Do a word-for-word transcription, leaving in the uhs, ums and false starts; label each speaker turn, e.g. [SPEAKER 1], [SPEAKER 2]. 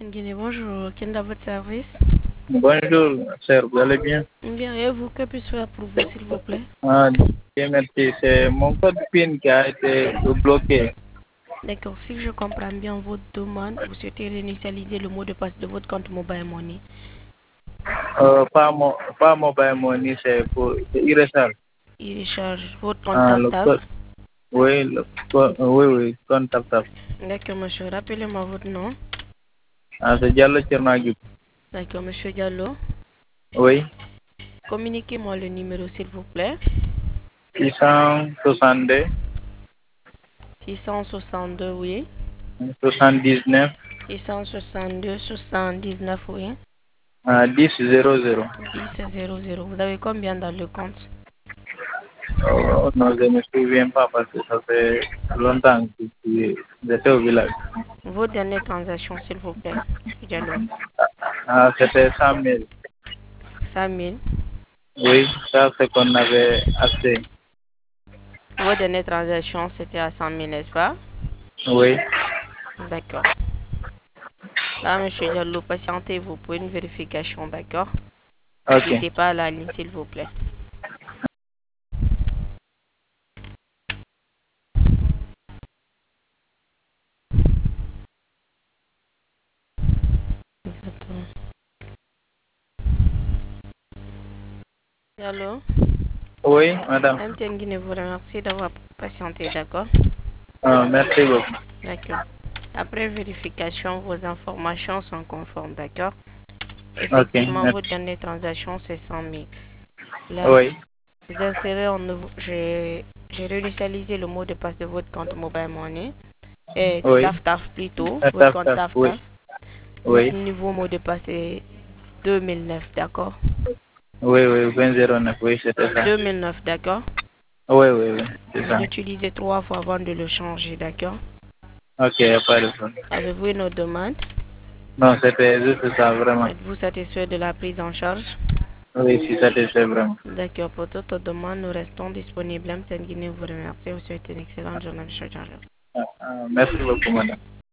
[SPEAKER 1] Guinée, bonjour. Quel est votre service?
[SPEAKER 2] Bonjour, cher, vous allez bien?
[SPEAKER 1] Bien, et vous, que puis-je faire pour vous, s'il vous plaît?
[SPEAKER 2] Ah, Dieu merci, c'est mon code PIN qui a été bloqué.
[SPEAKER 1] D'accord, si je comprends bien votre demande, vous souhaitez réinitialiser le mot de passe de votre compte Mobile Money.
[SPEAKER 2] Euh, pas, mo pas mobile money, c'est pour e-recharge.
[SPEAKER 1] Il recharge votre compte
[SPEAKER 2] Ah, le
[SPEAKER 1] TapTap.
[SPEAKER 2] code, oui, le co- oui, oui, compte tap tap.
[SPEAKER 1] D'accord, monsieur. Rappelez-moi votre nom.
[SPEAKER 2] Ah, c'est Diallo Tchernaguip.
[SPEAKER 1] D'accord, monsieur Diallo.
[SPEAKER 2] Oui,
[SPEAKER 1] Communiquez-moi le numéro, s'il vous plaît.
[SPEAKER 2] six cent soixante-deux,
[SPEAKER 1] six cent soixante-deux, oui.
[SPEAKER 2] soixante-dix-neuf,
[SPEAKER 1] six cent soixante-deux, soixante-dix-neuf, oui.
[SPEAKER 2] ah, dix zéro zéro.
[SPEAKER 1] dix zéro zéro. Vous avez combien dans le compte?
[SPEAKER 2] Oh, non, je ne me souviens pas parce que ça fait longtemps que je- j'étais au village.
[SPEAKER 1] Vos dernières transactions, s'il vous plaît, monsieur Diallo.
[SPEAKER 2] Ah, c'était cent mille.
[SPEAKER 1] cinq mille.
[SPEAKER 2] Oui, ça c'est qu'on avait acheté.
[SPEAKER 1] Vos dernières transactions, c'était à cent mille, n'est-ce pas?
[SPEAKER 2] Oui,
[SPEAKER 1] D'accord. Là, monsieur Diallo, patientez-vous pour une vérification, d'accord? Ne
[SPEAKER 2] ok,
[SPEAKER 1] quittez pas la ligne, s'il vous plaît. Exactement. Diallo,
[SPEAKER 2] oui, madame.
[SPEAKER 1] M T N Guinée vous remercie d'avoir patienté, d'accord?
[SPEAKER 2] Ah, merci beaucoup.
[SPEAKER 1] D'accord. Après vérification, vos informations sont conformes, d'accord?
[SPEAKER 2] Ok,
[SPEAKER 1] Effectivement, vos
[SPEAKER 2] merci.
[SPEAKER 1] dernières transactions, c'est cent mille. Là,
[SPEAKER 2] Oui,
[SPEAKER 1] vous insérez en nouveau. J'ai j'ai réinitialisé le mot de passe de votre compte Mobile Money. Et
[SPEAKER 2] oui,
[SPEAKER 1] TAF-TAF plutôt,
[SPEAKER 2] ah,
[SPEAKER 1] votre
[SPEAKER 2] taf,
[SPEAKER 1] compte
[SPEAKER 2] taf, oui,
[SPEAKER 1] TAF-TAF. Votre
[SPEAKER 2] oui,
[SPEAKER 1] nouveau mot de passe est deux mille neuf, d'accord?
[SPEAKER 2] oui, oui, vingt zéro neuf, oui, c'était ça.
[SPEAKER 1] deux mille neuf, d'accord?
[SPEAKER 2] Oui, oui, oui, c'est
[SPEAKER 1] Vous
[SPEAKER 2] ça.
[SPEAKER 1] l'utilisez trois fois avant de le changer, d'accord?
[SPEAKER 2] Ok, y a pas de problème.
[SPEAKER 1] Avez-vous une autre demande?
[SPEAKER 2] Non, c'était juste ça, vraiment.
[SPEAKER 1] Êtes-vous satisfait de la prise en charge?
[SPEAKER 2] Oui, je suis satisfait, vraiment.
[SPEAKER 1] D'accord, pour toute autre demande, nous restons disponibles. M T N Guinée vous remercie. Vous souhaitez une excellente journée, monsieur Diallo.
[SPEAKER 2] Ah, ah, merci beaucoup, madame.